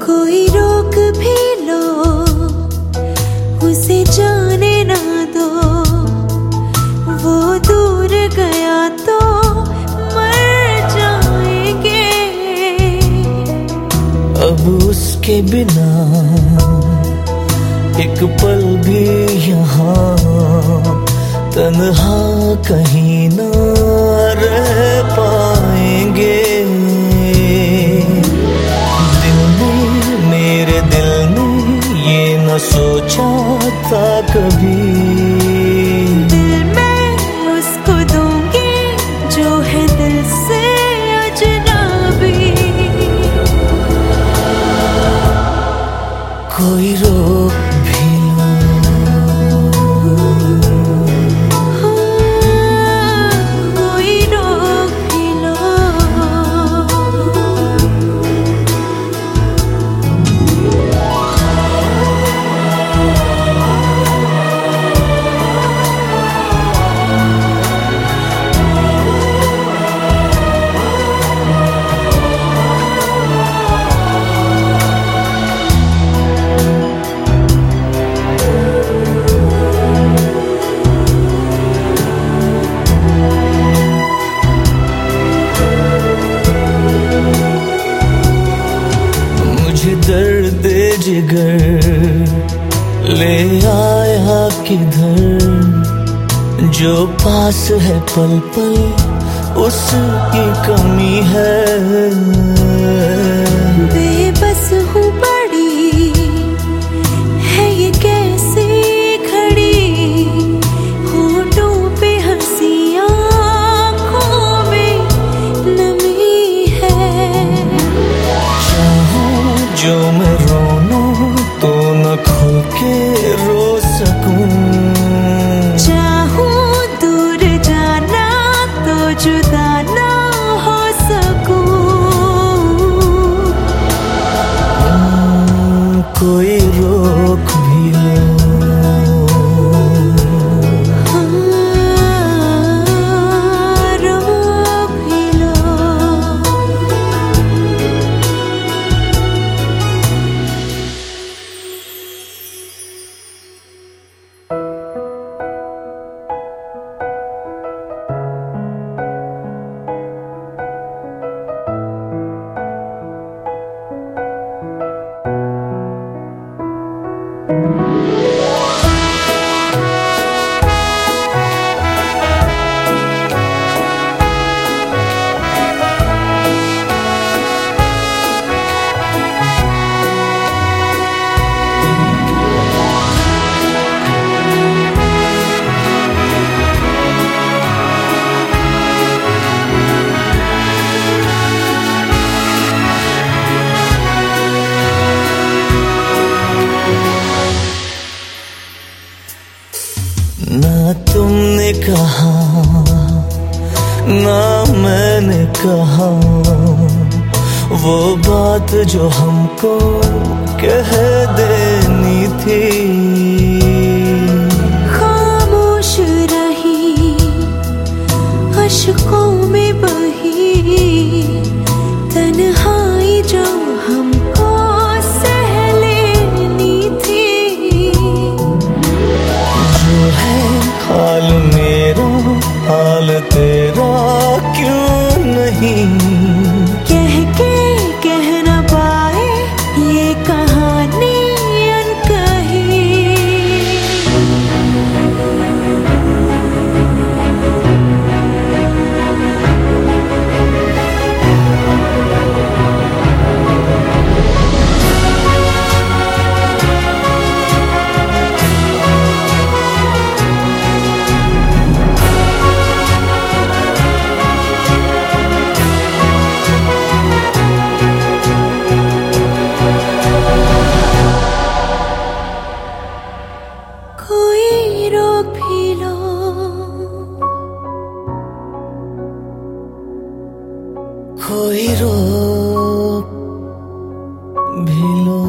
कोई रोक भी लो, उसे जाने ना दो, वो दूर गया तो मर जाएंगे। अब उसके बिना एक पल भी यहाँ तन्हा कहीं ना रह पाएंगे। मेरे दिल ने ये न सोचा था कभी, दिल मैं उसको दूंगी जो है दिल से अजनबी। कोई रोक भी लो, कोई रोक भी लो। दर्द जिगर ले आया किधर, जो पास है पल पल उसकी कमी है। बेबस हूँ बड़ी है ये कैसी खड़ी, होठों पे हंसी आँखों में नमी है। जो मैं रोना तो न खुल के रो सकूं, चाहूं दूर जाना तो जुदा ना हो सकूं। कोई रोक भी लो, रोक भी लो। ना तुमने कहा ना मैंने कहा, वो बात जो हमको कह देनी थी। खामोश रही अश्कों में बही तन्हाई जो हमको सह लेनी थी। जो है हाल मेरा हाल तेरा क्यों नहीं, कह के कह न पाए ये कहानी अनकही। कोई रोक भी लो, कोई रोक भी लो।